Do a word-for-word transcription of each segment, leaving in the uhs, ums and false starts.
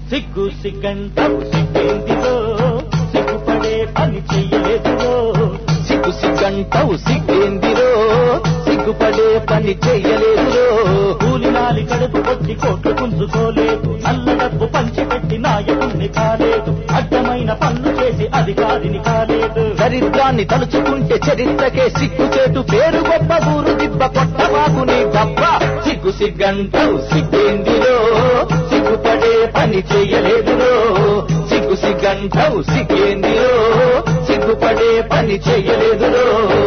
సిగ్గు సిగ్గంటావు సిగ్గేందిరో సిగ్గుపడే పని చెయ్యలేదురో సిగ్గు సిగ్గంటావు సిగ్గేందిరో సిగ్గుపడే పని చెయ్యలేదురో కూలినాలి కడుపు కొట్టి కోట్లు పుంజుకోలేదు నల్ల డబ్బు పంచిపెట్టి నాయకుణ్ణి కాలేదు అడ్డమైన పనులు చేసి అధికారిని కాలేదు దరిద్రాన్ని తలుచుకుంటే చరిత్రకే సిగ్గుచేటు పేరు గొప్ప ఊరు దిబ్బ కొట్టవాకు నీ డబ్బ సిగ్గు సిగ్గంటావు సిగ్గేందిరో సిగ్గుపడే పని చెయ్యలేదురో సిగ్గు సిగ్గంటావు సిగ్గేందిరో సిగ్గుపడే పని చెయ్యలేదురో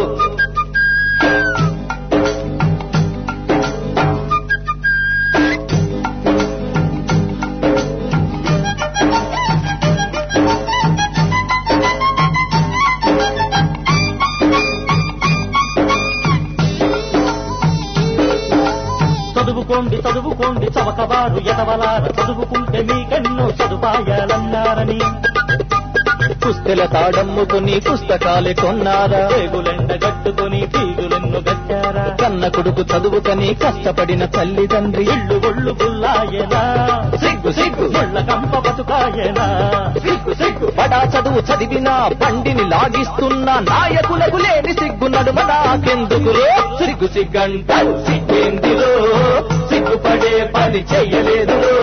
చదువుకోండి చదువుకోండి చవకవారు ఎదవలార చదువుకుంటే మీకెన్నో సదుపాయాలన్నారని పుస్తెల తాడమ్ముకుని పుస్తకాలే కొన్నారా పేగులెండగట్టుకుని ఫీజులెన్ను గట్టారా కన్న కొడుకు చదువుకని కష్టపడిన తల్లిదండ్రి ఇళ్ళు ఒళ్ళు గుల్లాయనా సిగ్గు సిగ్గు ఒళ్ళ కంప బతుకాయనా సిగ్గు సిగ్గు బడా చదువు చదివినా బండిని లాగిస్తున్న నాయకులకు లేని సిగ్గు నడుమ నాకెందుకురో సిగ్గు సిగ్గంటావు సిగ్గేందిరో సిగ్గుపడే పని చెయ్యలేదురో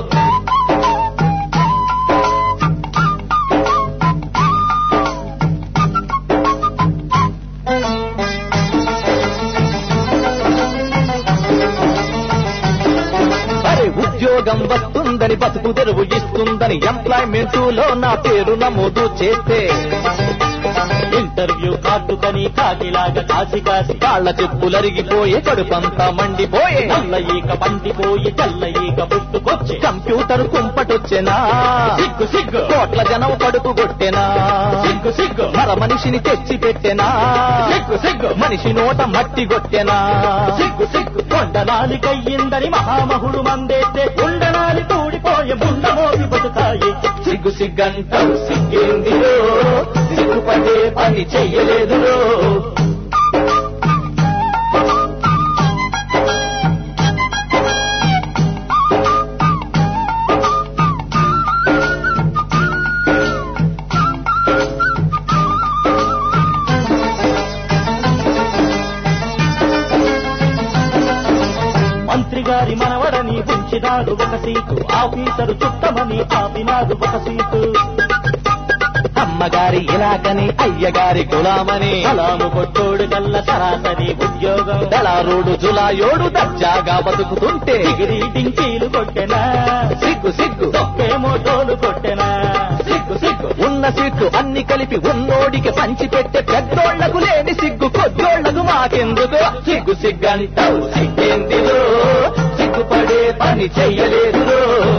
ఉద్యోగం వస్తుందని బతుకు తెరువు ఇస్తుందని ఎంప్లాయ్మెంట్ లో నా పేరు నమోదు చేస్తే ఇంటర్వ్యూ కార్డుకని కాకిలాగా కాసి కాసి కాళ్ల చెప్పులరిగిపోయే కడుపంతా మండిపోయే నల్ల ఈక పండిపోయి తెల్ల ఈక పుట్టుకొచ్చి కంప్యూటర్ కుంపటొచ్చెనా సిగ్గు సిగ్గు కోట్ల జనం కడుపు కొట్టెనా సిగ్గు సిగ్గు మర మనిషిని తెచ్చి పెట్టెనా సిగ్గు సిగ్గు మనిషి నోట మట్టి కొట్టెనా సిగ్గు సిగ్గు కొండనాలి కయ్యిందని మహామహుడు మందేస్తే ఉండనాలి తూడిపోయే ముండ మోసి బతుకాయి సిగ్గు సిగ్గంటావు సిగ్గేందిరో సిగ్గుపడే పని చెయ్యలేదురో మంత్రి గారి మనవడని ఉంచినాడు ఒక సీటు ఆఫీసరు చుట్టమని ఆపినాడు ఒక సీటు అమ్మగారి ఇలాగని అయ్యగారి గులామని అలాము కొట్టోడు కల్ల సరాసరి ఉద్యోగం దళారుడు జులాయోడు దర్జాగా బతుకుతుంటే డిగ్రీ డింకీలు కొట్టెనా సిగ్గు సిగ్గు తొక్కేమో టోలు కొట్టెనా సిగ్గు సిగ్గు ఉన్న సీట్లు అన్ని కలిపి ఉన్నోడికి పంచి పెట్టే పెద్దోళ్లకు లేని సిగ్గు కొద్దోళ్లకు మాకెందుకు సిగ్గు సిగ్గంటావు సిగ్గేందిరో సిగ్గుపడే పని చెయ్యలేదురో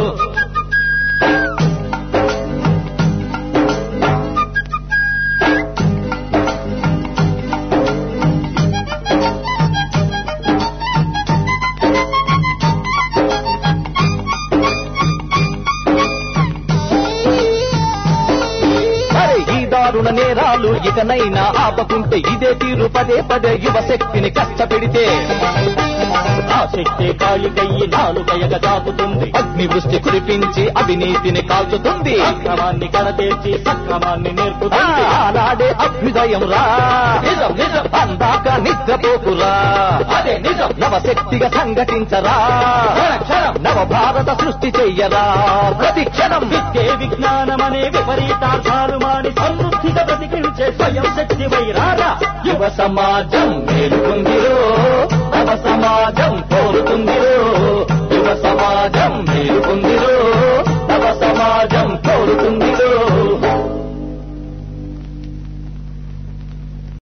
దారుణ నేరాలు ఇకనైనా ఆపకుంటే ఇదే తీరు పదే పదే యువశక్తిని కష్టపెడితే ఆ శక్తి కాళికయ్యి నాలుకయగ దాపుతుంది అగ్ని వృష్టి కురిపించి అవినీతిని కాల్చుతుంది అక్రమాన్ని కడతీర్చి సక్రమాన్ని నేర్పుతుంది ఆనాడే అభ్యుదయం రా నిజం నిజం అందాక నిద్రపోకురా అదే నిజం నవశక్తిగా సంఘటించరా క్షణం నవ భారత సృష్టి చెయ్యరా ప్రతి క్షణం విద్యే విజ్ఞానమనే విపరీతార్థాలు మాని సమృద్ధిగా బ్రతికించే స్వయం శక్తి వైరారా యువ సమాజం మేలుకుంది